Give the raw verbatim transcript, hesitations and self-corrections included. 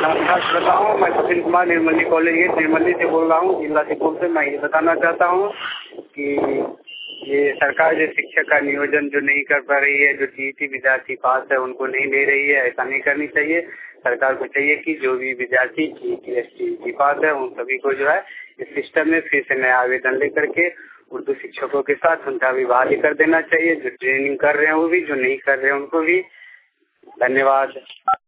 नमस्कार करता हूँ। मैं सचिन कुमार निर्मली कॉलेज गेट निर्मली से बोल रहा हूँ, जिला सुपौल से। मैं ये बताना चाहता हूँ कि ये सरकार जो शिक्षक का नियोजन जो नहीं कर पा रही है, जो टीईटी विद्यार्थी पास है उनको नहीं दे रही है, ऐसा नहीं करनी चाहिए। सरकार को चाहिए कि जो भी विद्यार्थी टीईटी एसटीईटी पास है उन सभी को जो है इस सिस्टम में फिर से नया आवेदन लेकर के उर्दू शिक्षकों के साथ उनका भी बहाली कर देना चाहिए। जो ट्रेनिंग कर रहे हैं वो भी, जो नहीं कर रहे हैं उनको भी। धन्यवाद।